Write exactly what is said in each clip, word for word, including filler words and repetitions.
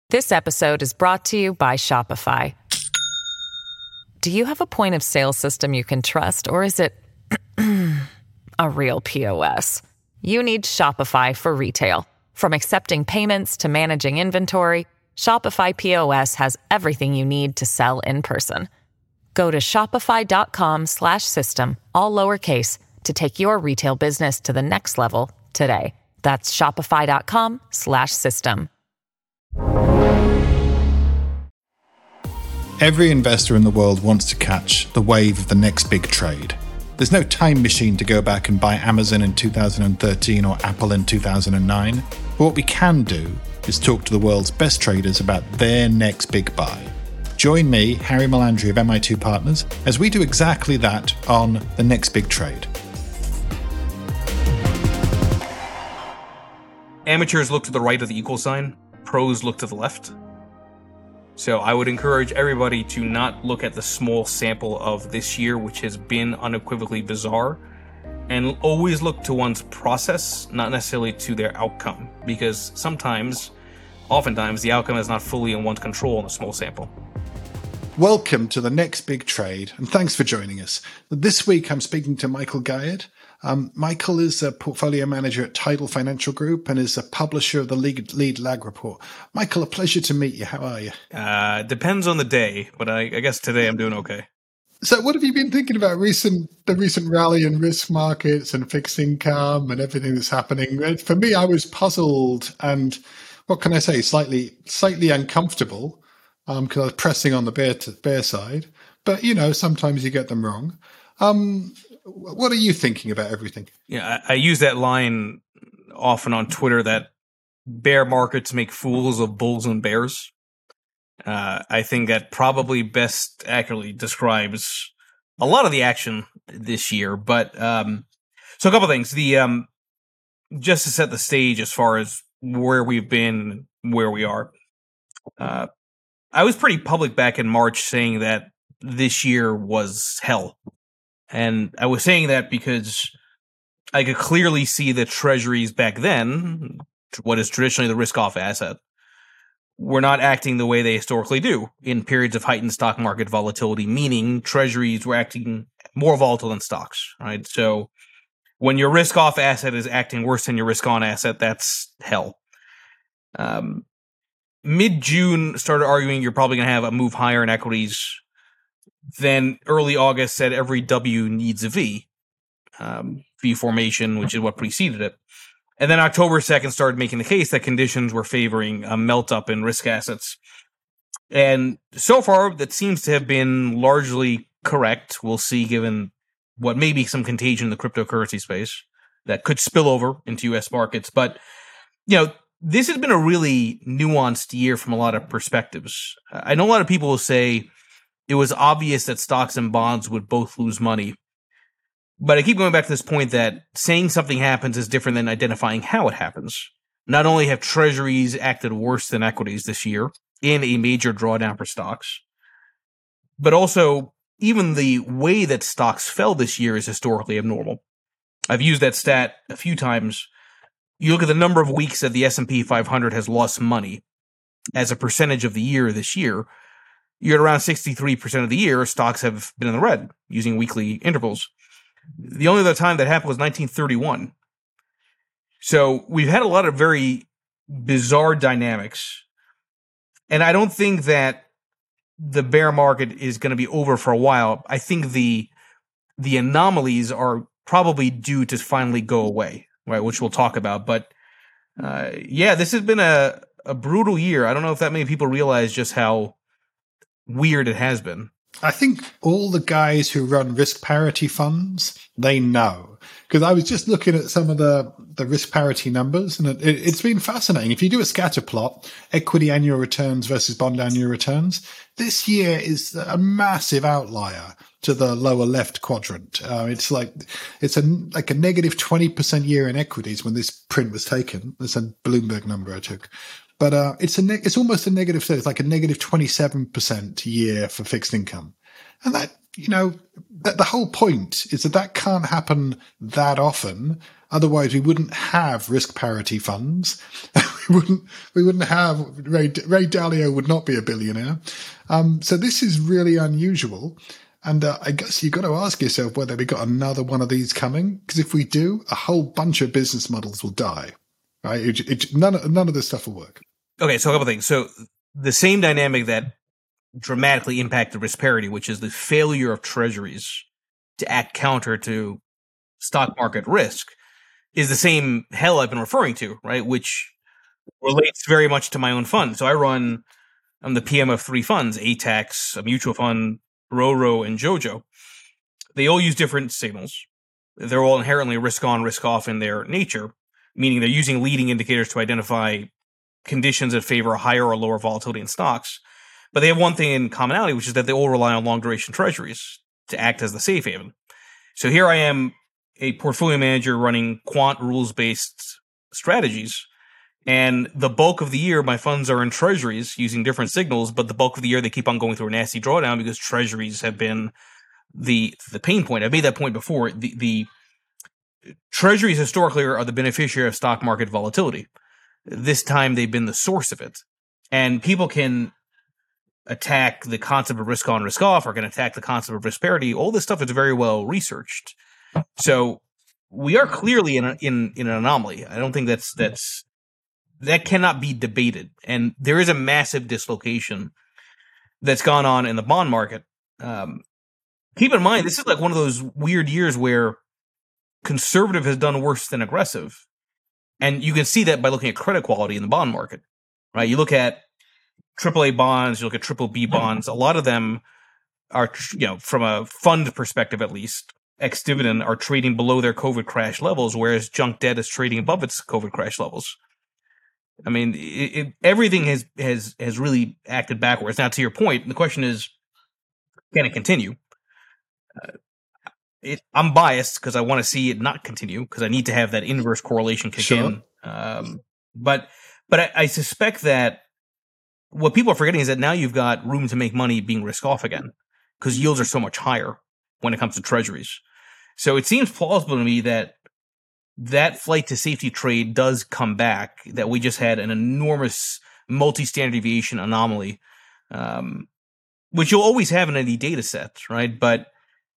This episode is brought to you by Shopify. Do you have a point of sale system you can trust, or is it a real P O S? You need Shopify for retail. From accepting payments to managing inventory, Shopify P O S has everything you need to sell in person. Go to shopify.com slash system, all lowercase, to take your retail business to the next level today. That's shopify.com slash system. Every investor in the world wants to catch the wave of the next big trade. There's no time machine to go back and buy Amazon in two thousand thirteen or Apple in two thousand nine. But what we can do is talk to the world's best traders about their next big buy. Join me, Harry Melandri of M I two Partners, as we do exactly that on The Next Big Trade. Amateurs look to the right of the equal sign. Pros look to the left. So I would encourage everybody to not look at the small sample of this year, which has been unequivocally bizarre, and always look to one's process, not necessarily to their outcome, because sometimes, oftentimes, the outcome is not fully in one's control in a small sample. Welcome to The Next Big Trade, and thanks for joining us. This week I'm speaking to Michael Gayed. Um, Michael is a portfolio manager at Tidal Financial Group and is a publisher of the Lead, Lead Lag Report. Michael, a pleasure to meet you. How are you? Uh, depends on the day, but I, I guess today I'm doing okay. So what have you been thinking about recent the recent rally in risk markets and fixed income and everything that's happening? For me, I was puzzled and, what can I say, slightly slightly uncomfortable because um, I was pressing on the bear, to, bear side. But, you know, sometimes you get them wrong. Um, what are you thinking about everything? Yeah, I, I use that line often on Twitter that bear markets make fools of bulls and bears. Uh, I think that probably best accurately describes a lot of the action this year. But um, so a couple things. The um, just to set the stage as far as where we've been, where we are. Uh, I was pretty public back in March saying that this year was hell. And I was saying that because I could clearly see that treasuries back then, what is traditionally the risk-off asset, were not acting the way they historically do in periods of heightened stock market volatility, meaning treasuries were acting more volatile than stocks, right? So when your risk-off asset is acting worse than your risk-on asset, that's hell. Um, mid-June started arguing you're probably going to have a move higher in equities. Then early August said every W needs a V, um, V formation, which is what preceded it. And then October second started making the case that conditions were favoring a melt up in risk assets. And so far, that seems to have been largely correct. We'll see, given what may be some contagion in the cryptocurrency space that could spill over into U S markets. But, you know, this has been a really nuanced year from a lot of perspectives. I know a lot of people will say, it was obvious that stocks and bonds would both lose money. But I keep going back to this point that saying something happens is different than identifying how it happens. Not only have treasuries acted worse than equities this year in a major drawdown for stocks, but also even the way that stocks fell this year is historically abnormal. I've used that stat a few times. You look at the number of weeks that the S and P five hundred has lost money as a percentage of the year this year. You're at around sixty-three percent of the year, stocks have been in the red using weekly intervals. The only other time that happened was nineteen thirty-one. So we've had a lot of very bizarre dynamics. And I don't think that the bear market is going to be over for a while. I think the the anomalies are probably due to finally go away, right? Which we'll talk about. But uh, yeah, this has been a, a brutal year. I don't know if that many people realize just how weird it has been. I think all the guys who run risk parity funds, they know. Because I was just looking at some of the, the risk parity numbers, and it, it, it's been fascinating. If you do a scatter plot, equity annual returns versus bond annual returns, this year is a massive outlier to the lower left quadrant. Uh, it's like it's a like a negative twenty percent year in equities when this print was taken. That's a Bloomberg number I took. But uh, it's a ne- it's almost a negative thirty. It's like a negative twenty-seven percent year for fixed income. And that, you know, that the whole point is that that can't happen that often Otherwise, we wouldn't have risk parity funds. we wouldn't. We wouldn't have Ray, Ray Dalio would not be a billionaire. Um, so this is really unusual. And uh, I guess you've got to ask yourself whether we got another one of these coming. Because if we do, a whole bunch of business models will die. Right? It, it, none, none of this stuff will work. Okay, so a couple things. So the same dynamic that dramatically impacted risk parity, which is the failure of treasuries to act counter to stock market risk, is the same hell I've been referring to, right? Which relates very much to my own fund. So I run, I'm the P M of three funds, A TAX, a mutual fund, Roro, and Jojo. They all use different signals. They're all inherently risk on, risk off in their nature, meaning they're using leading indicators to identify conditions that favor higher or lower volatility in stocks. But they have one thing in commonality, which is that they all rely on long duration treasuries to act as the safe haven. So here I am, a portfolio manager running quant rules-based strategies, and the bulk of the year my funds are in treasuries using different signals, but the bulk of the year they keep on going through a nasty drawdown because treasuries have been the the pain point. I made that point before. The, the treasuries historically are the beneficiary of stock market volatility. This time they've been the source of it. And people can attack the concept of risk on, risk off, or can attack the concept of risk parity. All this stuff is very well researched. So we are clearly in a, in in an anomaly. I don't think that's that's that cannot be debated. And there is a massive dislocation that's gone on in the bond market. Um, keep in mind, this is like one of those weird years where conservative has done worse than aggressive, and you can see that by looking at credit quality in the bond market. Right? You look at triple A bonds, you look at triple B bonds. A lot of them are, you know, from a fund perspective at least, ex-dividend, are trading below their COVID crash levels, whereas junk debt is trading above its COVID crash levels. I mean, it, it, everything has, has, has really acted backwards. Now, to your point, the question is, can it continue? Uh, it, I'm biased because I want to see it not continue because I need to have that inverse correlation kick Sure. in. Um, but but I, I suspect that what people are forgetting is that now you've got room to make money being risk off again because yields are so much higher when it comes to treasuries. So it seems plausible to me that that flight to safety trade does come back, that we just had an enormous multi-standard deviation anomaly, um, which you'll always have in any data set, right? But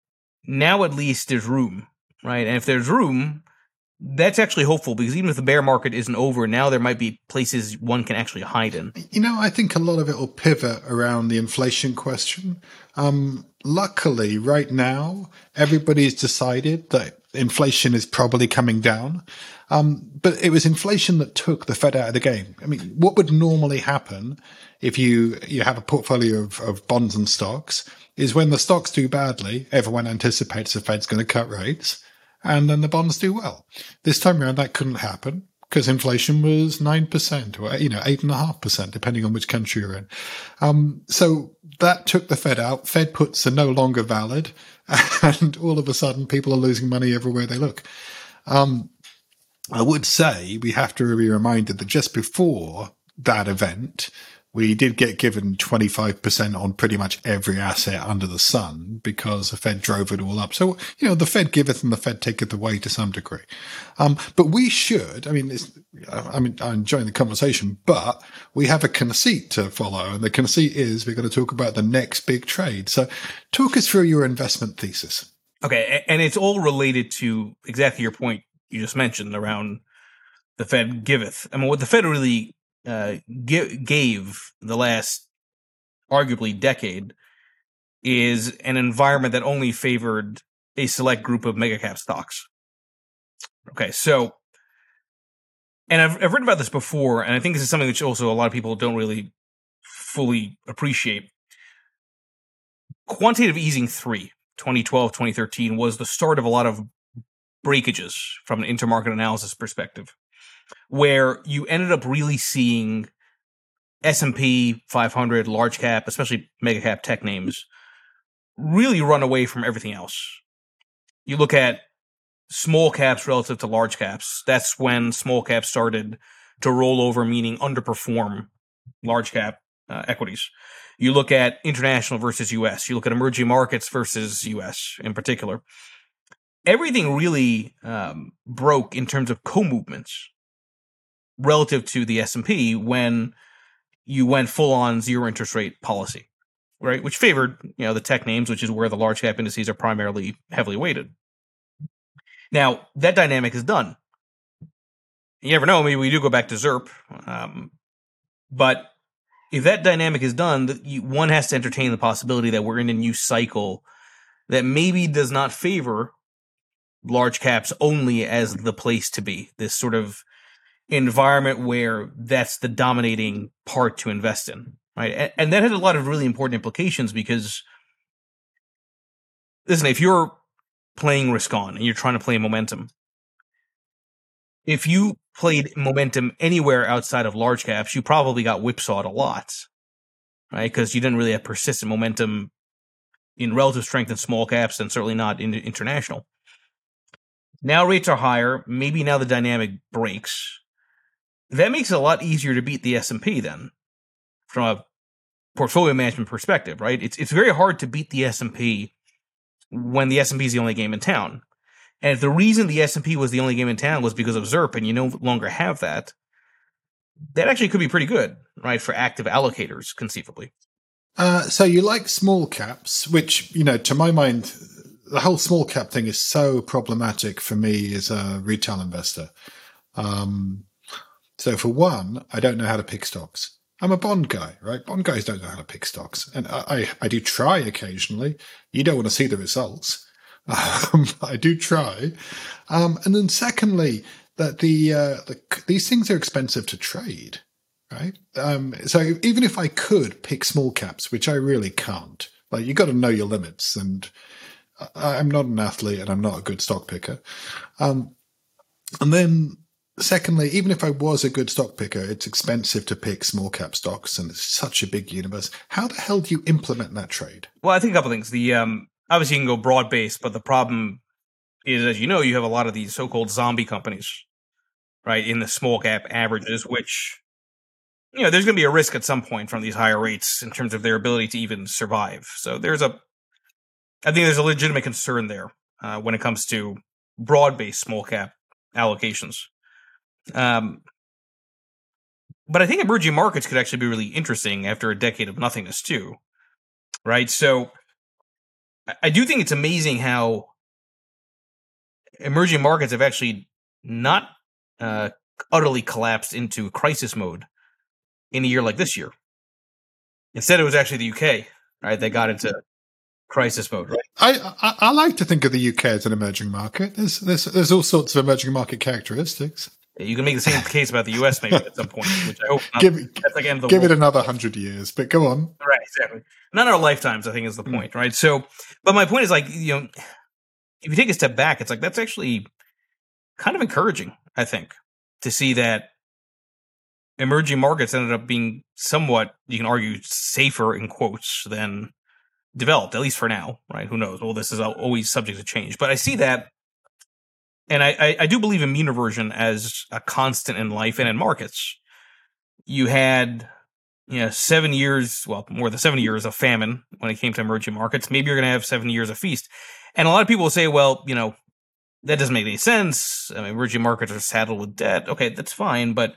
now at least there's room, right? And if there's room, that's actually hopeful because even if the bear market isn't over, now there might be places one can actually hide in. You know, I think a lot of it will pivot around the inflation question. Um, luckily, right now, everybody's decided that inflation is probably coming down. Um, but it was inflation that took the Fed out of the game. I mean, what would normally happen if you, you have a portfolio of, of bonds and stocks is when the stocks do badly, everyone anticipates the Fed's going to cut rates. And then the bonds do well. This time around, that couldn't happen because inflation was nine percent or, you know, eight point five percent, depending on which country you're in. Um, so that took the Fed out. Fed puts are no longer valid. And all of a sudden, people are losing money everywhere they look. Um, I would say we have to be reminded that just before that event, we did get given twenty-five percent on pretty much every asset under the sun because the Fed drove it all up. So, you know, the Fed giveth and the Fed taketh away to some degree. Um, but we should, I mean, it's, I mean, I'm enjoying the conversation, but we have a conceit to follow. And the conceit is we're going to talk about the next big trade. So talk us through your investment thesis. Okay. And it's all related to exactly your point you just mentioned around the Fed giveth. I mean, what the Fed really Uh, g- gave the last arguably decade is an environment that only favored a select group of mega cap stocks. Okay, so, and I've, I've written about this before, and I think this is something which also a lot of people don't really fully appreciate. Quantitative easing three, twenty twelve, twenty thirteen, was the start of a lot of breakages from an intermarket analysis perspective, where you ended up really seeing S and P five hundred, large cap, especially mega cap tech names, really run away from everything else. You look at small caps relative to large caps. That's when small caps started to roll over, meaning underperform large cap uh, equities. You look at international versus U S. You look at emerging markets versus U S in particular. everything really um, broke in terms of co-movements relative to the S and P when you went full-on zero interest rate policy, right? Which favored, you know, the tech names, which is where the large cap indices are primarily heavily weighted. Now, that dynamic is done. You never know, maybe we do go back to ZERP. Um, but if that dynamic is done, one has to entertain the possibility that we're in a new cycle that maybe does not favor large caps only as the place to be. This sort of environment where that's the dominating part to invest in, right? And, and that has a lot of really important implications because, listen, if you're playing risk on and you're trying to play momentum, if you played momentum anywhere outside of large caps, you probably got whipsawed a lot, right? Because you didn't really have persistent momentum in relative strength in small caps and certainly not in international. Now rates are higher. Maybe now the dynamic breaks. That makes it a lot easier to beat the S and P then, from a portfolio management perspective, right? It's it's very hard to beat the S and P when the S and P is the only game in town. And if the reason the S and P was the only game in town was because of ZERP and you no longer have that, that actually could be pretty good, right, for active allocators, conceivably. Uh, so you like small caps, which, you know, to my mind, the whole small cap thing is so problematic for me as a retail investor. Um, so for one, I don't know how to pick stocks. I'm a bond guy, right? Bond guys don't know how to pick stocks. And I, I, I do try occasionally. You don't want to see the results. Um, I do try. Um, and then secondly, that the, uh, the these things are expensive to trade, right? Um, so even if I could pick small caps, which I really can't, like you got to know your limits. And I'm not an athlete and I'm not a good stock picker. Um, and then secondly, even if I was a good stock picker, it's expensive to pick small cap stocks and it's such a big universe. How the hell do you implement that trade? Well, I think a couple things. The, um, obviously you can go broad based, but the problem is, as you know, you have a lot of these so-called zombie companies, right, in the small cap averages, which, you know, there's going to be a risk at some point from these higher rates in terms of their ability to even survive. So there's a, I think there's a legitimate concern there uh, when it comes to broad-based small cap allocations. Um, but I think emerging markets could actually be really interesting after a decade of nothingness too, right? So I do think it's amazing how emerging markets have actually not uh, utterly collapsed into crisis mode in a year like this year. Instead, it was actually the U K, right? They got into crisis mode, right? I, I I like to think of the U K as an emerging market. There's there's there's all sorts of emerging market characteristics. You can make the same case about the U S maybe at some point, which I hope not. Give, That's like end of the give world. it another hundred years, but go on. Right, exactly. Not our lifetimes, I think, is the point, right? So, but my point is, like, you know, if you take a step back, it's like that's actually kind of encouraging, I think, to see that emerging markets ended up being somewhat, you can argue, safer in quotes than developed, at least for now, right? Who knows? Well, this is always subject to change, but I see that. And I, I, I do believe in mean reversion as a constant in life and in markets. You had, you know, seven years, well, more than seven years of famine when it came to emerging markets. Maybe you're going to have seven years of feast. And a lot of people will say, well, you know, that doesn't make any sense. I mean, emerging markets are saddled with debt. Okay, that's fine. But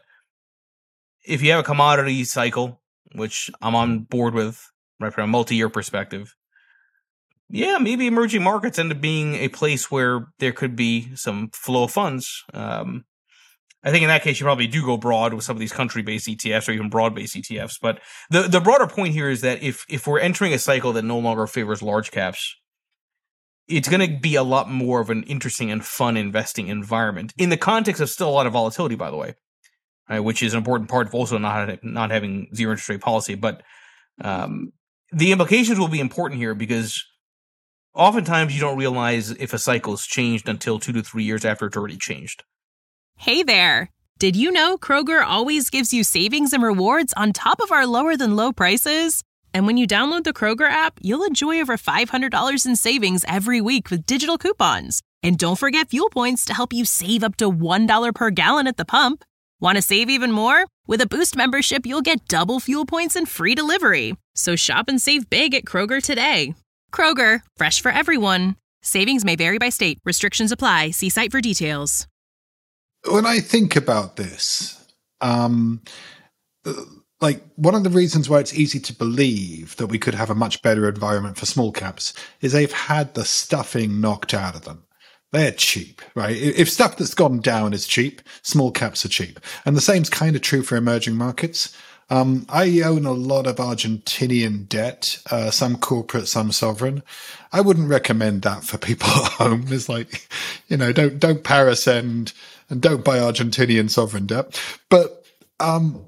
if you have a commodity cycle, which I'm on board with, right, from a multi-year perspective, yeah, maybe emerging markets end up being a place where there could be some flow of funds. Um, I think in that case, you probably do go broad with some of these country-based E T Fs or even broad-based E T Fs. But the, the broader point here is that if, if we're entering a cycle that no longer favors large caps, it's going to be a lot more of an interesting and fun investing environment in the context of still a lot of volatility, by the way, right, which is an important part of also not, not having zero interest rate policy. But um, the implications will be important here because oftentimes you don't realize if a cycle has changed until two to three years after it's already changed. Hey there. Did you know Kroger always gives you savings and rewards on top of our lower than low prices? And when you download the Kroger app, you'll enjoy over five hundred dollars in savings every week with digital coupons. And don't forget fuel points to help you save up to one dollar per gallon at the pump. Want to save even more? With a Boost membership, you'll get double fuel points and free delivery. So shop and save big at Kroger today. Kroger, fresh for everyone. Savings may vary by state. Restrictions apply. See site for details. When I think about this, um, like one of the reasons why it's easy to believe that we could have a much better environment for small caps is they've had the stuffing knocked out of them. They're cheap, right? If stuff that's gone down is cheap, small caps are cheap. And the same's kind of true for emerging markets. Um, I own a lot of Argentinian debt, uh, some corporate, some sovereign. I wouldn't recommend that for people at home. It's like, you know, don't, don't parasend and don't buy Argentinian sovereign debt. But, um,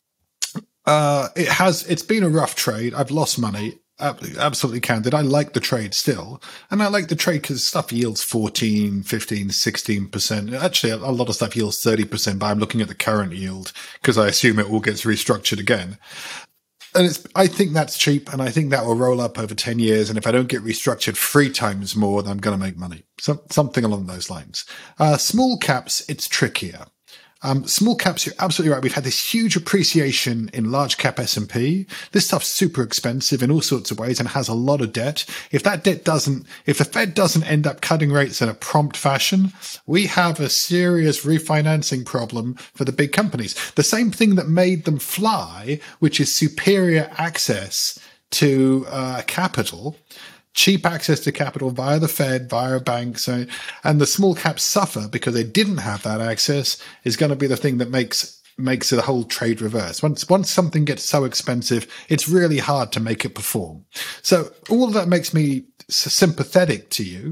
uh, it has, it's been a rough trade. I've lost money. Absolutely candid. I like the trade still. And I like the trade because stuff yields fourteen, fifteen, sixteen percent. Actually, a lot of stuff yields thirty percent, but I'm looking at the current yield because I assume it all gets restructured again. And it's, I think that's cheap, and I think that will roll up over ten years. And if I don't get restructured three times more, then I'm going to make money. So, something along those lines. Uh, small caps, it's trickier. Um, small caps, you're absolutely right. We've had this huge appreciation in large cap S and P. This stuff's super expensive in all sorts of ways and has a lot of debt. If that debt doesn't, if the Fed doesn't end up cutting rates in a prompt fashion, we have a serious refinancing problem for the big companies. The same thing that made them fly, which is superior access to uh, capital. Cheap access to capital via the Fed, via banks, so, and the small caps suffer because they didn't have that access is going to be the thing that makes makes the whole trade reverse. Once once something gets so expensive, it's really hard to make it perform. So all of that makes me sympathetic to you.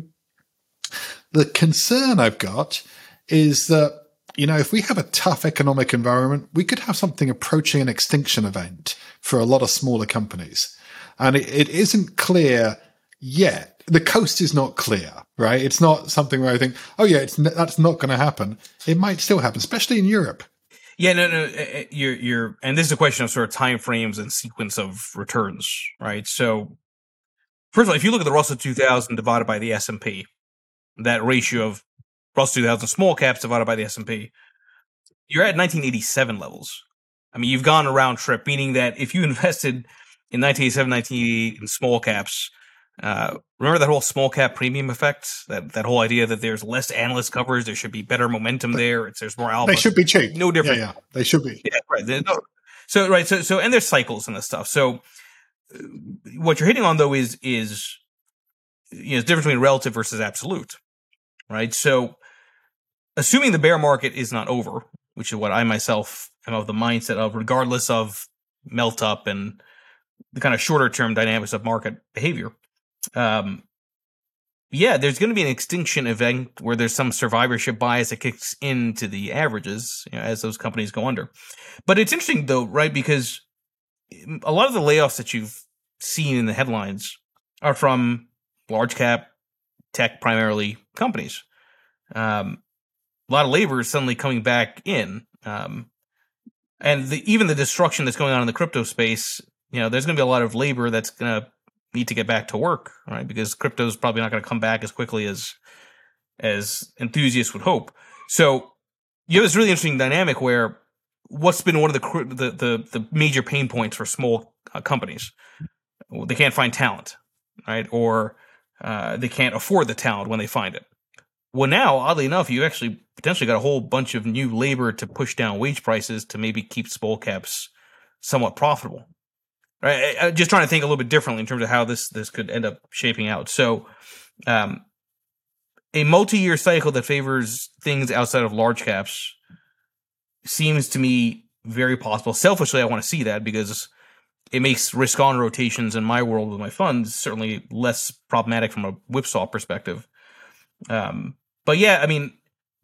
The concern I've got is that, you know, if we have a tough economic environment, we could have something approaching an extinction event for a lot of smaller companies. And it, it isn't clear yet. The coast is not clear, right? It's not something where I think, oh yeah, it's that's not going to happen. It might still happen, especially in Europe. Yeah, no, no, you're, you're, and this is a question of sort of time frames and sequence of returns, right? So, first of all, if you look at the Russell two thousand divided by the S and P, that ratio of Russell two thousand small caps divided by the S and P, you're at nineteen eighty-seven levels. I mean, you've gone a round trip, meaning that if you invested in nineteen eighty-seven, nineteen eighty-eight in small caps, Uh, remember that whole small cap premium effect? That that whole idea that there's less analyst coverage, there should be better momentum there. It's there's more alpha. They should be cheap. No different. Yeah, yeah. They should be. Yeah, right. No, so right. So so and there's cycles and this stuff. So uh, what you're hitting on though is is you know the difference between relative versus absolute, right? So assuming the bear market is not over, which is what I myself am of the mindset of, regardless of melt up and the kind of shorter term dynamics of market behavior. Um, yeah, there's going to be an extinction event where there's some survivorship bias that kicks into the averages, you know, as those companies go under. But it's interesting though, right? Because a lot of the layoffs that you've seen in the headlines are from large cap tech, primarily companies. Um, a lot of labor is suddenly coming back in. Um, and the, even the destruction that's going on in the crypto space, you know, there's going to be a lot of labor that's going to need to get back to work, right? Because crypto is probably not going to come back as quickly as as enthusiasts would hope. So you have this really interesting dynamic where what's been one of the the the, the major pain points for small uh, companies, they can't find talent, right? Or uh, they can't afford the talent when they find it. Well, now, oddly enough, you actually potentially got a whole bunch of new labor to push down wage prices to maybe keep small caps somewhat profitable. Right, I'm just trying to think a little bit differently in terms of how this this could end up shaping out. So, um, a multi-year cycle that favors things outside of large caps seems to me very possible. Selfishly, I want to see that because it makes risk-on rotations in my world with my funds certainly less problematic from a whipsaw perspective. Um, but yeah, I mean,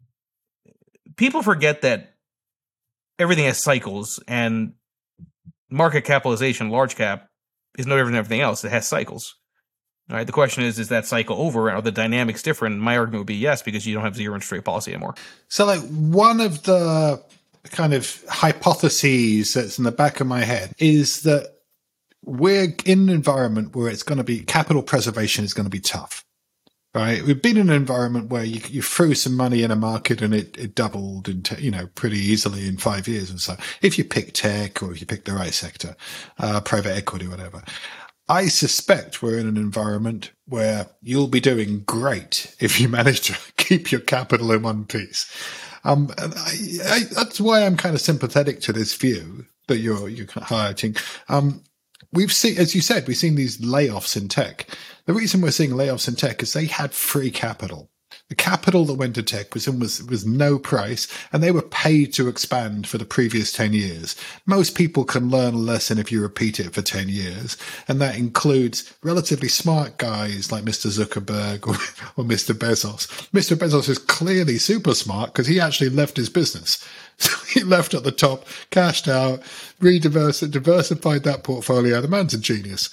people forget that everything has cycles, and market capitalization, large cap, is no different than everything else. It has cycles. All right. The question is, is that cycle over? Are the dynamics different? My argument would be yes, because you don't have zero interest rate policy anymore. So, like, one of the kind of hypotheses that's in the back of my head is that we're in an environment where it's going to be capital preservation is going to be tough. Right, we've been in an environment where you, you threw some money in a market and it, it doubled, into, you know, pretty easily in five years or so. If you pick tech or if you pick the right sector, uh, private equity, whatever. I suspect we're in an environment where you'll be doing great if you manage to keep your capital in one piece. Um, and I, I, that's why I'm kind of sympathetic to this view that you're, you're highlighting. Um, we've seen, as you said, we've seen these layoffs in tech. The reason we're seeing layoffs in tech is they had free capital. The capital that went to tech was, was, was no price, and they were paid to expand for the previous ten years. Most people can learn a lesson if you repeat it for ten years, and that includes relatively smart guys like Mister Zuckerberg or, or Mister Bezos. Mister Bezos is clearly super smart because he actually left his business. So he left at the top, cashed out, rediversified, diversified that portfolio. The man's a genius.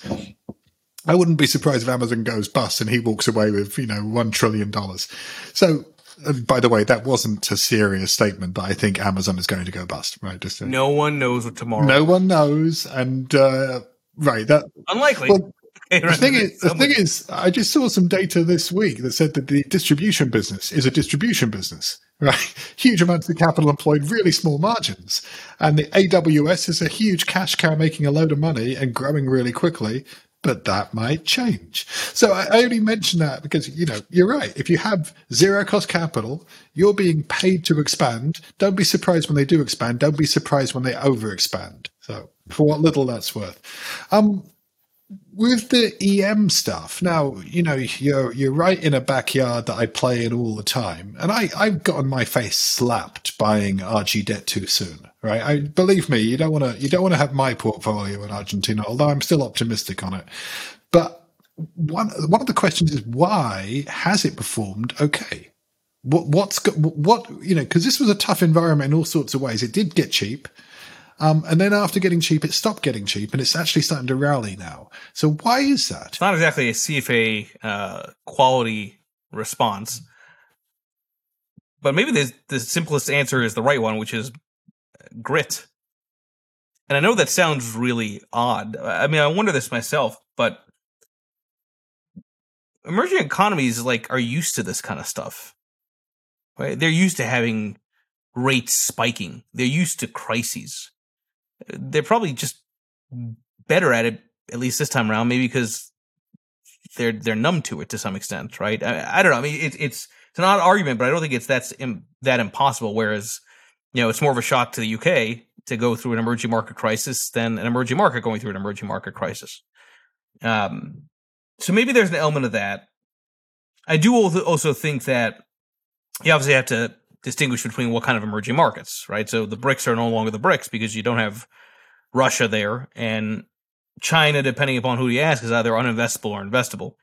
I wouldn't be surprised if Amazon goes bust and he walks away with, you know, one trillion dollars. So, uh, by the way, that wasn't a serious statement that I think Amazon is going to go bust, right? Just to, no one knows what tomorrow. No one knows. And, uh, right. That unlikely. Well, the thing is, the thing is, I just saw some data this week that said that the distribution business is a distribution business, right? Huge amounts of capital employed, really small margins. And the A W S is a huge cash cow making a load of money and growing really quickly. But that might change. So I, I only mention that because, you know, you're right. If you have zero cost capital, you're being paid to expand. Don't be surprised when they do expand. Don't be surprised when they over expand. So for what little that's worth. Um, with the E M stuff, now, you know, you're, you're right in a backyard that I play in all the time. And I, I've gotten my face slapped buying R G debt too soon, right? I believe me, you don't want to, you don't want to have my portfolio in Argentina, although I'm still optimistic on it. But one, one of the questions is, why has it performed okay? What, what's got, what, you know, because this was a tough environment in all sorts of ways. It did get cheap. Um, and then after getting cheap, it stopped getting cheap, and it's actually starting to rally now. So why is that? It's not exactly a C F A uh, quality response, but maybe the, the simplest answer is the right one, which is grit. And I know that sounds really odd. I mean, I wonder this myself, but emerging economies like are used to this kind of stuff, right? They're used to having rates spiking. They're used to crises. They're probably just better at it, at least this time around, maybe because they're they're numb to it to some extent, right? I, I don't know. I mean, it, it's it's an odd argument, but I don't think it's that's im, that impossible. Whereas, you know, it's more of a shock to the U K to go through an emerging market crisis than an emerging market going through an emerging market crisis. Um, so maybe there's an element of that. I do also think that you obviously have to distinguish between what kind of emerging markets, right? So the BRICS are no longer the BRICS because you don't have Russia there, and China, depending upon who you ask, is either uninvestable or investable.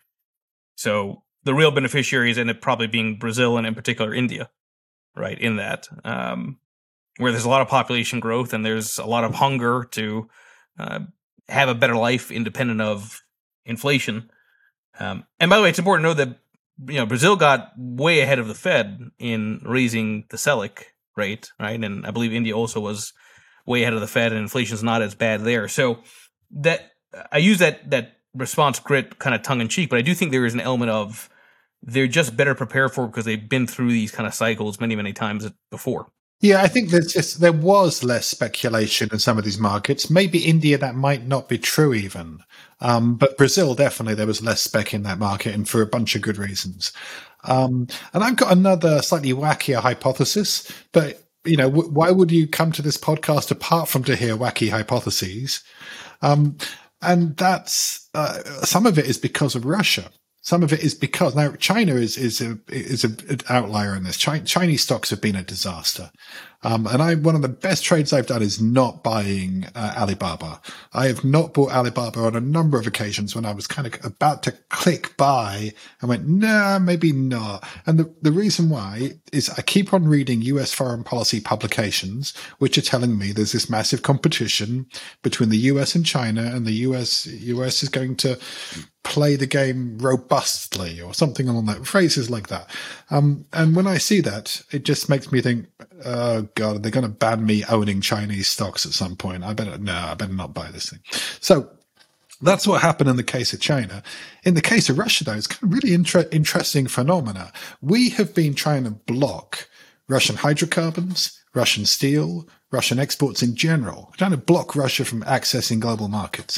So the real beneficiaries end up probably being Brazil and in particular India, right? In that, um, where there's a lot of population growth and there's a lot of hunger to uh, have a better life independent of inflation. Um, and by the way, it's important to know that you know, Brazil got way ahead of the Fed in raising the Selic rate, right? And I believe India also was way ahead of the Fed, and inflation's not as bad there. So that I use that that response grit kind of tongue in cheek, but I do think there is an element of they're just better prepared for it because they've been through these kind of cycles many, many times before. Yeah, I think there's just, there was less speculation in some of these markets. Maybe India, that might not be true even. Um, but Brazil, definitely, there was less spec in that market, and for a bunch of good reasons. Um, and I've got another slightly wackier hypothesis, but, you know, w- why would you come to this podcast apart from to hear wacky hypotheses? Um, and that's, uh, some of it is because of Russia. Some of it is because now China is is a is a, an outlier in this. Chi- Chinese stocks have been a disaster, um, and I one of the best trades I've done is not buying uh, Alibaba. I have not bought Alibaba on a number of occasions when I was kind of about to click buy and went, nah, maybe not. And the the reason why is I keep on reading U S foreign policy publications, which are telling me there's this massive competition between the U S and China, and the U S U S is going to play the game robustly or something along that, phrases like that. Um, and when I see that, it just makes me think, oh God, they're going to ban me owning Chinese stocks at some point. I better, no, I better not buy this thing. So that's what happened in the case of China. In the case of Russia, though, it's kind of really inter- interesting phenomena. We have been trying to block Russian hydrocarbons, Russian steel, Russian exports in general. We're trying to block Russia from accessing global markets.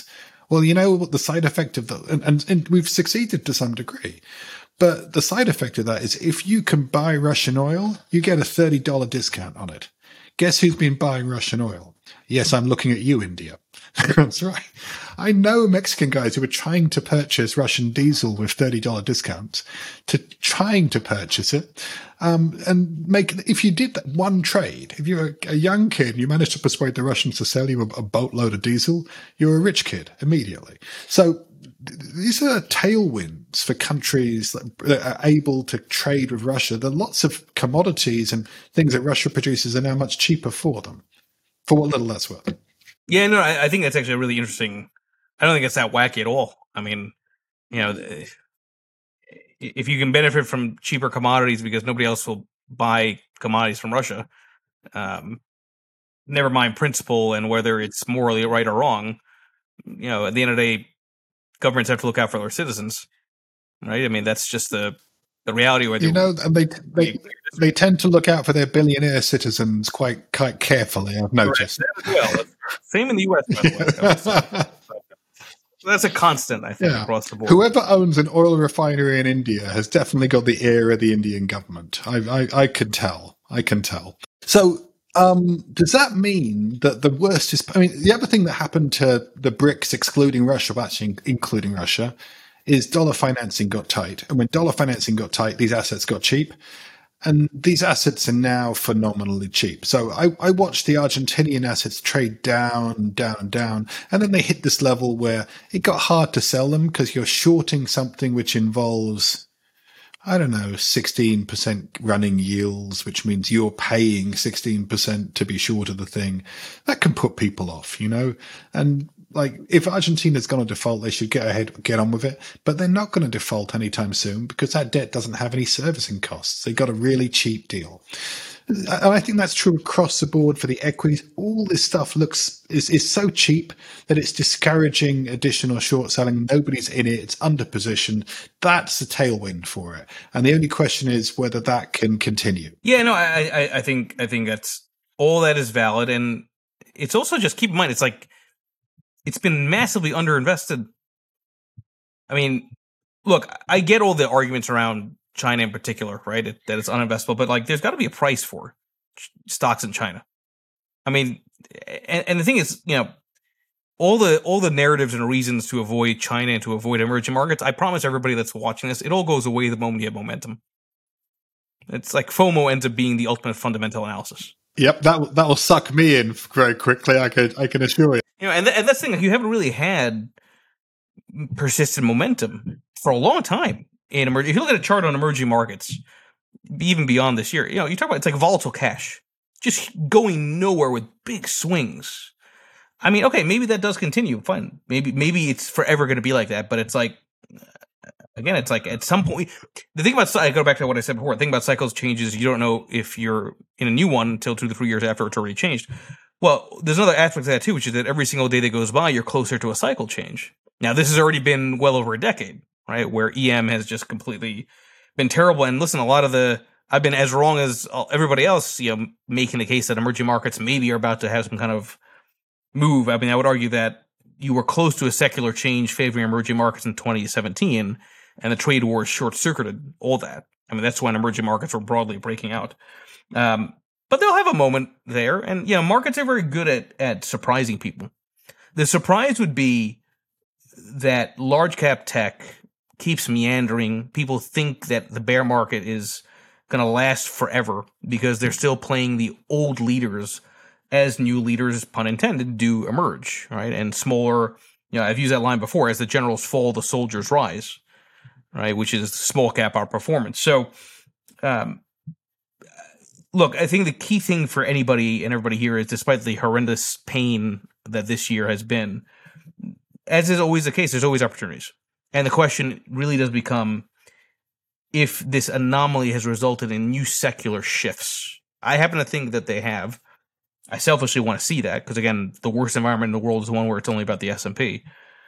Well, you know what the side effect of the, and, and, and we've succeeded to some degree, but the side effect of that is if you can buy Russian oil, you get a thirty dollars discount on it. Guess who's been buying Russian oil? Yes, I'm looking at you, India. That's right. I know Mexican guys who were trying to purchase Russian diesel with thirty dollars discounts, to trying to purchase it, um, and make, if you did that one trade, if you're a, a young kid and you managed to persuade the Russians to sell you a, a boatload of diesel, you're a rich kid immediately. So these are tailwinds for countries that are able to trade with Russia. There are lots of commodities and things that Russia produces are now much cheaper for them, for what little that's worth. Yeah, no, I, I think that's actually really interesting. I don't think it's that wacky at all. I mean, you know, if you can benefit from cheaper commodities because nobody else will buy commodities from Russia, um, never mind principle and whether it's morally right or wrong, you know, at the end of the day, governments have to look out for their citizens, right? I mean, that's just the the reality. Where you know, and they they they tend to look out for their billionaire citizens quite quite carefully. I've noticed. Well, same in the U S, by the way. That's a constant, I think, yeah. across the board. Whoever owns an oil refinery in India has definitely got the ear of the Indian government. I I, I can tell. I can tell. So. Um, does that mean that the worst is, I mean, the other thing that happened to the BRICS, excluding Russia, but actually including Russia, is dollar financing got tight. And when dollar financing got tight, these assets got cheap. And these assets are now phenomenally cheap. So I, I watched the Argentinian assets trade down, down, down. And then they hit this level where it got hard to sell them because you're shorting something which involves, I don't know, sixteen percent running yields, which means you're paying sixteen percent to be short of the thing. That can put people off, you know? And like, if Argentina's going to default, they should get ahead, get on with it. But they're not going to default anytime soon because that debt doesn't have any servicing costs. They got a really cheap deal. And I think that's true across the board for the equities. All this stuff looks is, is so cheap that it's discouraging additional short selling. Nobody's in it. It's under position. That's the tailwind for it. And the only question is whether that can continue. Yeah, no, I, I, I think I think that's all that is valid. And it's also just keep in mind, it's like it's been massively underinvested. I mean, look, I get all the arguments around China in particular, right? It, that it's uninvestable, but like, there's got to be a price for stocks in China. I mean, and, and the thing is, you know, all the all the narratives and reasons to avoid China and to avoid emerging markets. I promise everybody that's watching this, it all goes away the moment you have momentum. It's like FOMO ends up being the ultimate fundamental analysis. Yep, that that will suck me in very quickly. I can I can assure you. You know, and th- and that's the thing. Like, you haven't really had persistent momentum for a long time. In emerg- if you look at a chart on emerging markets, even beyond this year, you know, you talk about it's like volatile cash, just going nowhere with big swings. I mean, okay, maybe that does continue. Fine, maybe maybe it's forever going to be like that. But it's like, again, it's like at some point, the thing about I go back to what I said before. The thing about cycles changes. You don't know if you're in a new one until two to three years after it's already changed. Well, there's another aspect of that too, which is that every single day that goes by, you're closer to a cycle change. Now, this has already been well over a decade. Right, where E M has just completely been terrible. And listen, a lot of the I've been as wrong as everybody else, you know, making the case that emerging markets maybe are about to have some kind of move. I mean, I would argue that you were close to a secular change favoring emerging markets in twenty seventeen, and the trade wars short-circuited all that. I mean, that's when emerging markets were broadly breaking out. Um, but they'll have a moment there, and you know, markets are very good at at surprising people. The surprise would be that large cap tech keeps meandering. People think that the bear market is going to last forever because they're still playing the old leaders as new leaders, pun intended, do emerge, right? And smaller, you know, I've used that line before, as the generals fall, the soldiers rise, right? Which is small cap outperformance. So, um, look, I think the key thing for anybody and everybody here is, despite the horrendous pain that this year has been, as is always the case, there's always opportunities. And the question really does become if this anomaly has resulted in new secular shifts. I happen to think that they have. I selfishly want to see that because, again, the worst environment in the world is the one where it's only about the S and P.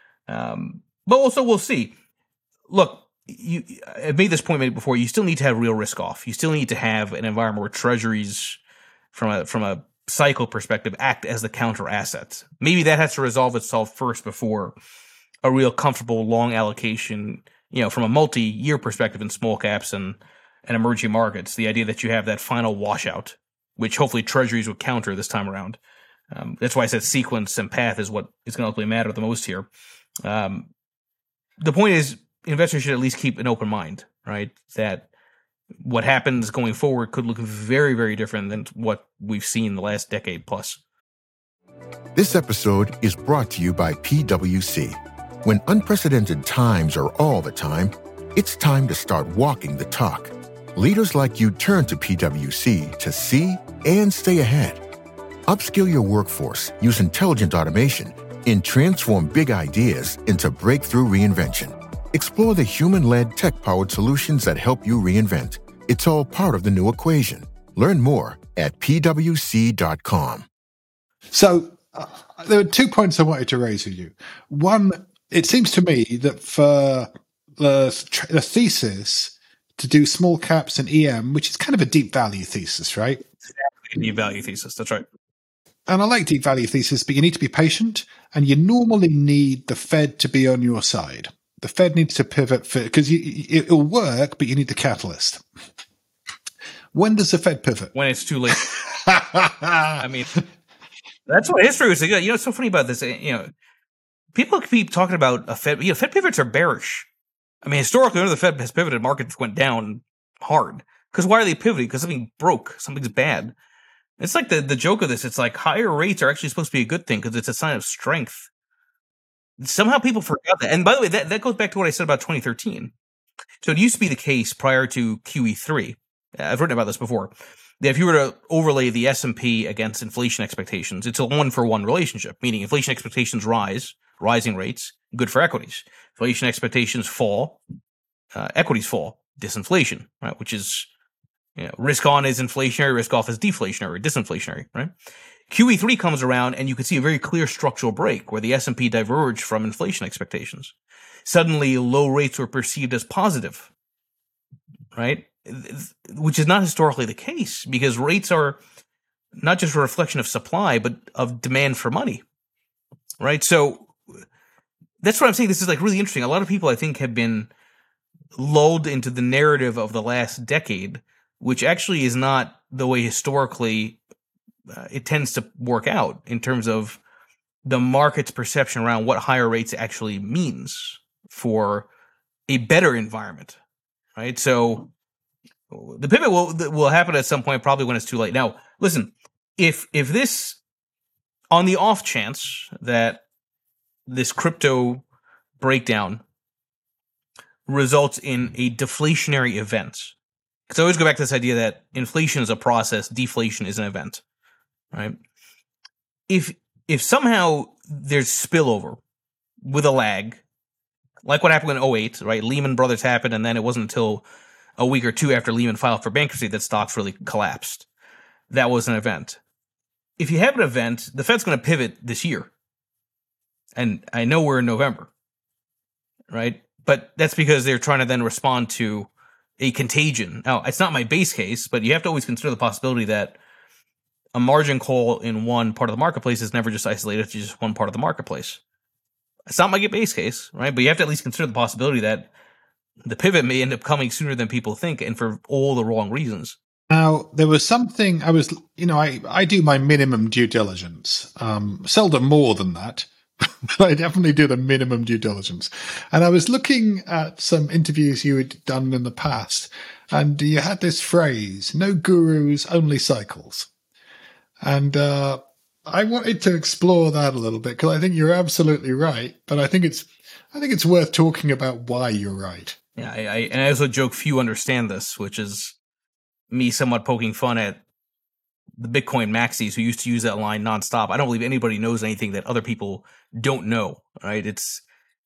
Um, but also, we'll see. Look, you, I've made this point maybe before. You still need to have real risk off. You still need to have an environment where treasuries, from a from a cycle perspective, act as the counter assets. Maybe that has to resolve itself first before a real comfortable long allocation, you know, from a multi-year perspective in small caps and, and emerging markets. The idea that you have that final washout, which hopefully treasuries would counter this time around. Um, that's why I said sequence and path is what is going to ultimately matter the most here. Um, the point is, investors should at least keep an open mind, right? That what happens going forward could look very, very different than what we've seen the last decade plus. This episode is brought to you by P W C. When unprecedented times are all the time, it's time to start walking the talk. Leaders like you turn to P W C to see and stay ahead. Upskill your workforce, use intelligent automation, and transform big ideas into breakthrough reinvention. Explore the human-led, tech-powered solutions that help you reinvent. It's all part of the new equation. Learn more at P W C dot com. So uh, there are two points I wanted to raise with you. One, it seems to me that for the, the thesis to do small caps and E M, which is kind of a deep value thesis, right? Exactly, deep value thesis, that's right. And I like deep value thesis, but you need to be patient, and you normally need the Fed to be on your side. The Fed needs to pivot because it'll work, but you need the catalyst. When does the Fed pivot? When it's too late. I mean, that's what history was. You know, it's so funny about this. You know, people keep talking about a Fed. You know, Fed pivots are bearish. I mean, historically, whenever the Fed has pivoted, markets went down hard. Because why are they pivoting? Because something broke. Something's bad. It's like the, the joke of this. It's like higher rates are actually supposed to be a good thing because it's a sign of strength. Somehow people forgot that. And by the way, that, that goes back to what I said about twenty thirteen. So it used to be the case prior to Q E three. I've written about this before. That if you were to overlay the S and P against inflation expectations, it's a one-for-one relationship, meaning inflation expectations rise, rising rates, good for equities. Inflation expectations fall, uh, equities fall, disinflation, right? Which is, you know, risk on is inflationary, risk off is deflationary, disinflationary, right? Q E three comes around and you can see a very clear structural break where the S and P diverged from inflation expectations. Suddenly, low rates were perceived as positive, right? Which is not historically the case because rates are not just a reflection of supply, but of demand for money, right? So that's what I'm saying. This is like really interesting. A lot of people, I think, have been lulled into the narrative of the last decade, which actually is not the way historically uh, it tends to work out in terms of the market's perception around what higher rates actually means for a better environment, right? So the pivot will will happen at some point, probably when it's too late. Now, listen, if if this, on the off chance that this crypto breakdown results in a deflationary event, because I always go back to this idea that inflation is a process, deflation is an event, right? If if somehow there's spillover with a lag, like what happened in oh eight, right? Lehman Brothers happened, and then it wasn't until a week or two after Lehman filed for bankruptcy that stocks really collapsed. That was an event. If you have an event, the Fed's going to pivot this year. And I know we're in November, right? But that's because they're trying to then respond to a contagion. Now, it's not my base case, but you have to always consider the possibility that a margin call in one part of the marketplace is never just isolated to just one part of the marketplace. It's not my base case, right? But you have to at least consider the possibility that the pivot may end up coming sooner than people think and for all the wrong reasons. Now, there was something I was, you know, I, I do my minimum due diligence, um, seldom more than that, but I definitely do the minimum due diligence. And I was looking at some interviews you had done in the past, and you had this phrase, no gurus, only cycles. And uh, I wanted to explore that a little bit because I think you're absolutely right, but I think it's I think it's worth talking about why you're right. Yeah, I, I, and I also joke few understand this, which is me somewhat poking fun at the Bitcoin maxis who used to use that line nonstop. I don't believe anybody knows anything that other people don't know, right? It's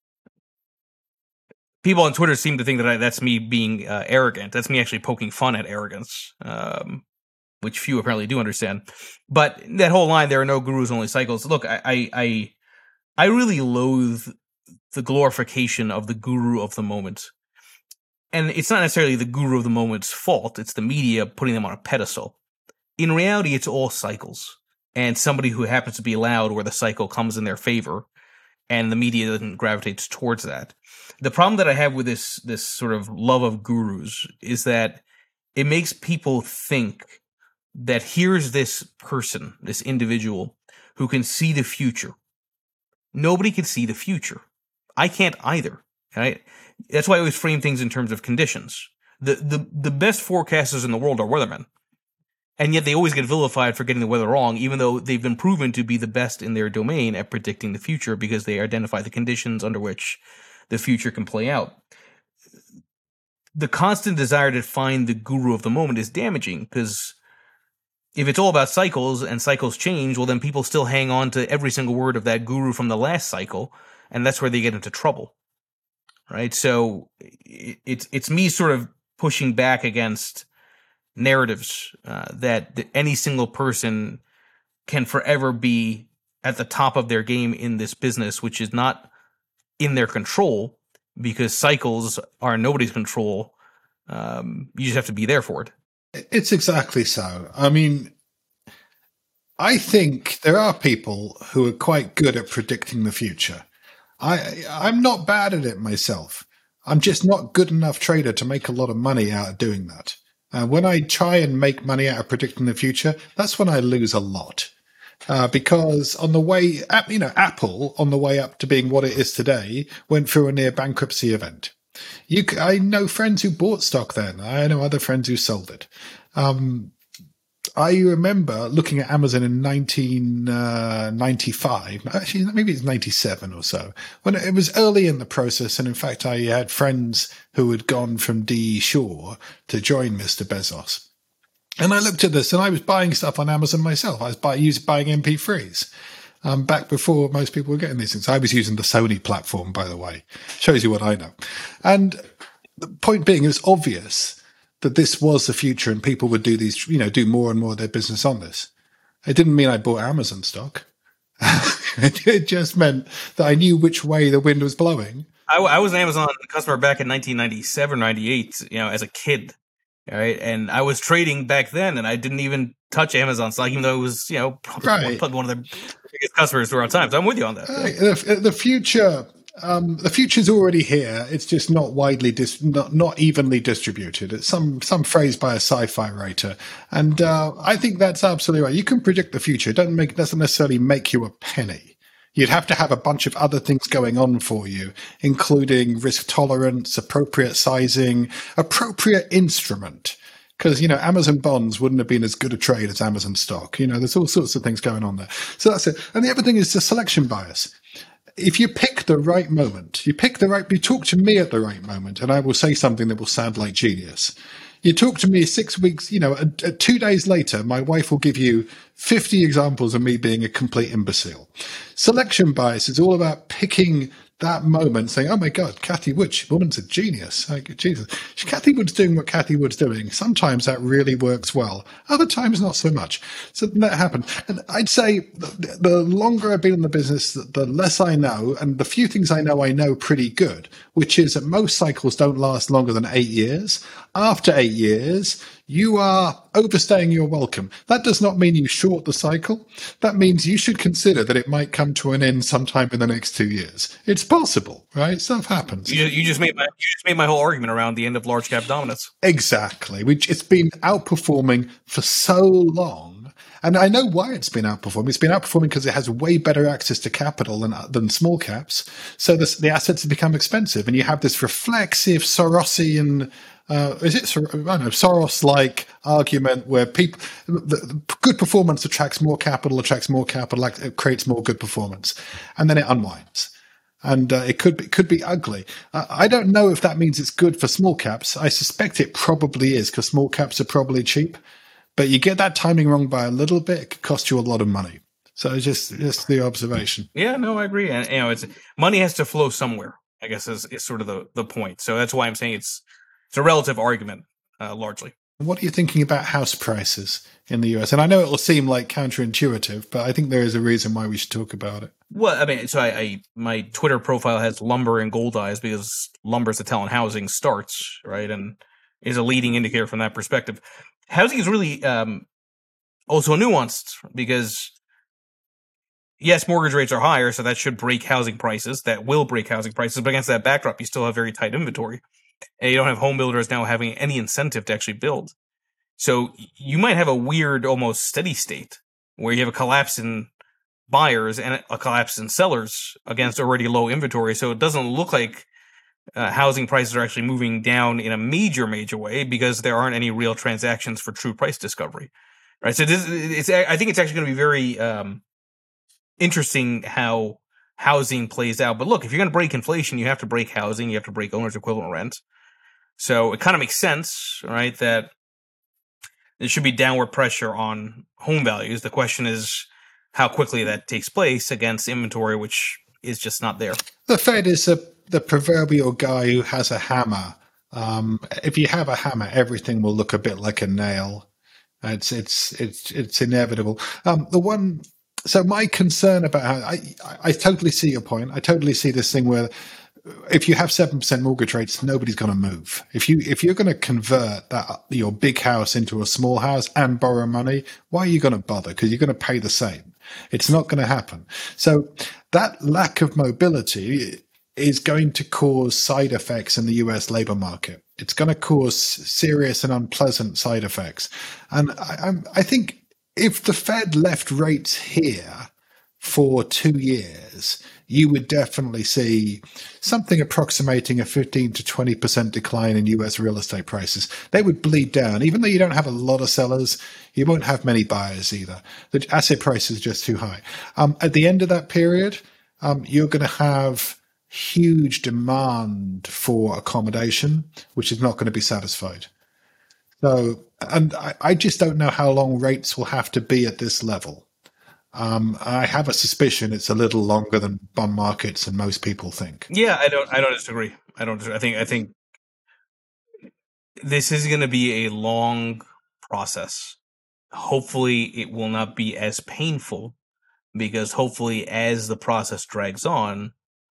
people on Twitter seem to think that I, that's me being uh, arrogant. That's me actually poking fun at arrogance, um, which few apparently do understand. But that whole line, there are no gurus, only cycles. Look, I, I, I, I really loathe the glorification of the guru of the moment. And it's not necessarily the guru of the moment's fault. It's the media putting them on a pedestal. In reality, it's all cycles. And somebody who happens to be loud where the cycle comes in their favor and the media doesn't gravitate towards that. The problem that I have with this this sort of love of gurus is that it makes people think that here's this person, this individual, who can see the future. Nobody can see the future. I can't either. Right? That's why I always frame things in terms of conditions. The, the, the best forecasters in the world are weathermen. And yet they always get vilified for getting the weather wrong, even though they've been proven to be the best in their domain at predicting the future because they identify the conditions under which the future can play out. The constant desire to find the guru of the moment is damaging because if it's all about cycles and cycles change, well, then people still hang on to every single word of that guru from the last cycle, and that's where they get into trouble. Right? So it's it's me sort of pushing back against narratives uh, that, that any single person can forever be at the top of their game in this business, which is not in their control because cycles are in nobody's control. Um, you just have to be there for it. It's exactly so. I mean, I think there are people who are quite good at predicting the future. I, I'm not bad at it myself. I'm just not good enough trader to make a lot of money out of doing that. Uh, when I try and make money out of predicting the future, that's when I lose a lot. Uh, because on the way, you know, Apple, on the way up to being what it is today, went through a near bankruptcy event. You, I know friends who bought stock then. I know other friends who sold it. Um, I remember looking at Amazon in nineteen ninety-five, actually maybe it's ninety-seven or so, when it was early in the process. And in fact, I had friends who had gone from D E Shaw to join Mister Bezos. And I looked at this and I was buying stuff on Amazon myself. I was buy, using, buying M P threes um, back before most people were getting these things. I was using the Sony platform, by the way. Shows you what I know. And the point being, it was obvious that this was the future and people would do these, you know, do more and more of their business on this. It didn't mean I bought Amazon stock. It just meant that I knew which way the wind was blowing. I, I was an Amazon customer back in nineteen ninety-seven, ninety-eight, you know, as a kid. All right. And I was trading back then and I didn't even touch Amazon stock, even though it was, you know, probably, right. probably one of the biggest customers throughout time. So I'm with you on that. Right. The, the future, um, the future's already here. It's just not widely, dis- not, not evenly distributed. It's some, some phrase by a sci-fi writer. And, uh, I think that's absolutely right. You can predict the future. It doesn't make, doesn't necessarily make you a penny. You'd have to have a bunch of other things going on for you, including risk tolerance, appropriate sizing, appropriate instrument. Because, you know, Amazon bonds wouldn't have been as good a trade as Amazon stock. You know, there's all sorts of things going on there. So that's it. And the other thing is the selection bias. If you pick the right moment, you pick the right, you talk to me at the right moment, and I will say something that will sound like genius. You talk to me six weeks, you know, uh, uh, two days later, my wife will give you fifty examples of me being a complete imbecile. Selection bias is all about picking that moment, saying, oh my God, Cathie Wood, she woman's a genius. Like, Jesus, Cathie Wood's doing what Cathie Wood's doing. Sometimes that really works well. Other times, not so much. So that happened. And I'd say the, the longer I've been in the business, the, the less I know. And the few things I know, I know pretty good, which is that most cycles don't last longer than eight years. After eight years, you are overstaying your welcome. That does not mean you short the cycle. That means you should consider that it might come to an end sometime in the next two years. It's possible, right? Stuff happens. You, you just made my you just made my whole argument around the end of large cap dominance. Exactly. Which it's been outperforming for so long. And I know why it's been outperforming. It's been outperforming because it has way better access to capital than, than small caps. So this, the assets have become expensive. And you have this reflexive Sorosian Uh, is it, I don't know, Soros-like argument where people, the, the good performance attracts more capital, attracts more capital, like it creates more good performance, and then it unwinds. And uh, it could be, could be ugly. Uh, I don't know if that means it's good for small caps. I suspect it probably is because small caps are probably cheap. But you get that timing wrong by a little bit, it could cost you a lot of money. So just just the observation. Yeah, no, I agree. And you know, it's money has to flow somewhere, I guess is, is sort of the, the point. So that's why I'm saying it's it's a relative argument, uh, largely. What are you thinking about house prices in the U S? And I know it will seem like counterintuitive, but I think there is a reason why we should talk about it. Well, I mean, so I, I my Twitter profile has lumber and gold eyes because lumber is the tell on housing starts, right, and is a leading indicator from that perspective. Housing is really um, also nuanced because yes, mortgage rates are higher, so that should break housing prices. That will break housing prices. But against that backdrop, you still have very tight inventory. And you don't have home builders now having any incentive to actually build. So you might have a weird, almost steady state where you have a collapse in buyers and a collapse in sellers against already low inventory. So it doesn't look like uh, housing prices are actually moving down in a major, major way because there aren't any real transactions for true price discovery. Right. So this, it's, I think it's actually going to be very um, interesting how housing plays out. But look, if you're going to break inflation, you have to break housing. You have to break owner's equivalent rent. So it kind of makes sense, right, that there should be downward pressure on home values. The question is how quickly that takes place against inventory, which is just not there. The Fed is a, the proverbial guy who has a hammer. Um, if you have a hammer, everything will look a bit like a nail. It's it's it's it's inevitable. Um, the one. So my concern about how I, I I totally see your point. I totally see this thing where if you have seven percent mortgage rates, nobody's going to move. If you if you're going to convert that your big house into a small house and borrow money, why are you going to bother? Because you're going to pay the same. It's not going to happen. So that lack of mobility is going to cause side effects in the U S labor market. It's going to cause serious and unpleasant side effects. And I, I think if the Fed left rates here for two years, you would definitely see something approximating a fifteen to twenty percent decline in U S real estate prices. They would bleed down. Even though you don't have a lot of sellers, you won't have many buyers either. The asset price is just too high. Um, at the end of that period, um, you're going to have huge demand for accommodation, which is not going to be satisfied. So, and I, I just don't know how long rates will have to be at this level. Um, I have a suspicion it's a little longer than bond markets and most people think. Yeah, I don't. I don't disagree. I don't. I think. I think this is going to be a long process. Hopefully, it will not be as painful, because hopefully, as the process drags on,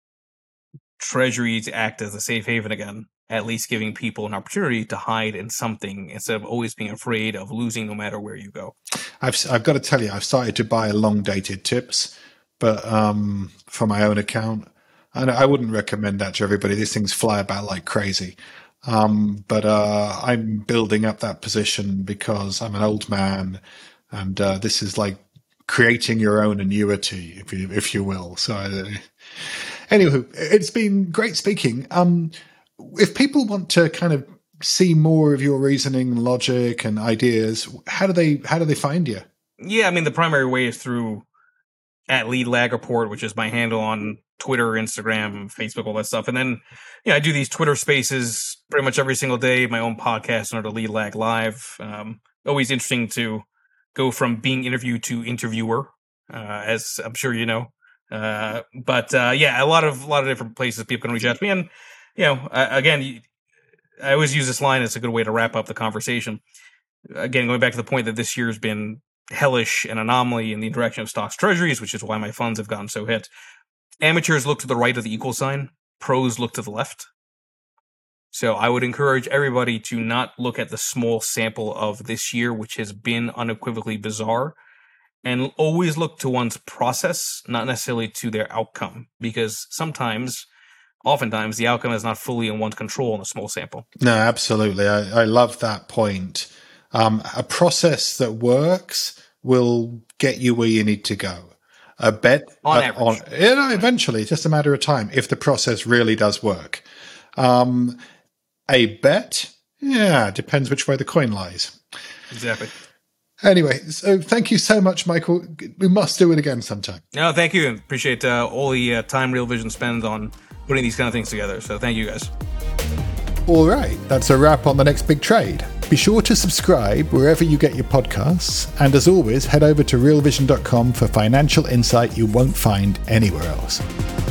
Treasuries act as a safe haven again, at least giving people an opportunity to hide in something instead of always being afraid of losing no matter where you go. I've I've got to tell you, I've started to buy long dated tips, but um, for my own account, and I wouldn't recommend that to everybody. These things fly about like crazy. Um, but uh, I'm building up that position because I'm an old man, and uh, this is like creating your own annuity, if you if you will. So, uh, anyway, it's been great speaking. Um, if people want to kind of see more of your reasoning, logic, and ideas, how do they how do they find you? Yeah, I mean, the primary way is through at Lead Lag Report, which is my handle on Twitter, Instagram, Facebook, all that stuff. And then, yeah, I do these Twitter spaces pretty much every single day. My own podcast under Lead Lag Live. Um, always interesting to go from being interviewed to interviewer, uh, as I'm sure you know. Uh, but uh, yeah, a lot of a lot of different places people can reach out to me. And you know, uh, again, I always use this line. It's a good way to wrap up the conversation. Again, going back to the point that this year has been hellish and anomaly in the direction of stocks treasuries, which is why my funds have gotten so hit. Amateurs look to the right of the equal sign. Pros look to the left. So I would encourage everybody to not look at the small sample of this year, which has been unequivocally bizarre, and always look to one's process, not necessarily to their outcome, because sometimes, oftentimes, the outcome is not fully in one's control in a small sample. No, absolutely. I, I love that point. Um, a process that works will get you where you need to go. A bet on uh, average. On, you know, eventually, it's just a matter of time if the process really does work. Um, a bet, yeah, depends which way the coin lies. Exactly. Anyway, so thank you so much, Michael. We must do it again sometime. No, thank you. Appreciate uh, all the uh, time Real Vision spends on putting these kind of things together. So thank you, guys. All right, that's a wrap on The Next Big Trade. Be sure to subscribe wherever you get your podcasts. And as always, head over to real vision dot com for financial insight you won't find anywhere else.